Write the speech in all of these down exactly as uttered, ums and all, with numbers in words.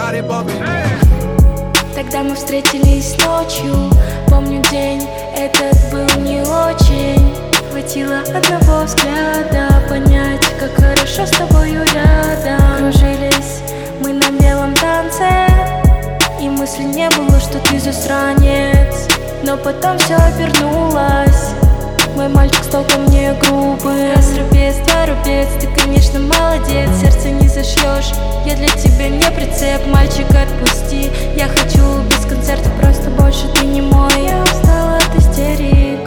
Тогда мы встретились ночью. Помню, день этот был не очень. Хватило одного взгляда понять, как хорошо с тобою рядом. Кружились мы на белом танце, и мысли не было, что ты засранец. Но потом все обернулось. Мой мальчик стал ко мне грубый. Раз рубец, два рубец, ты, конечно, молодец. Сердце не зашьешь, я для тебя не прицеп. Мальчик, отпусти, я хочу без концерта, просто больше ты не мой. Я устала от истерик.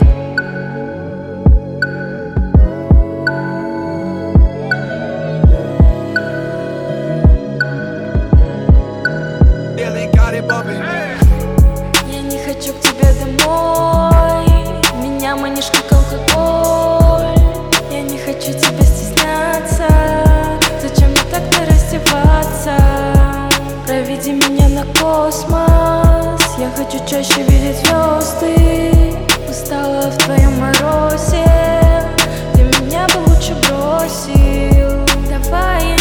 Я не хочу к тебе домой, меня манишь как алкоголь. Я не хочу тебя стесняться, зачем мне так-то раздеваться? Проведи меня на космос, я хочу чаще видеть звезды. Устала в твоем морозе, ты меня бы лучше бросил. Давай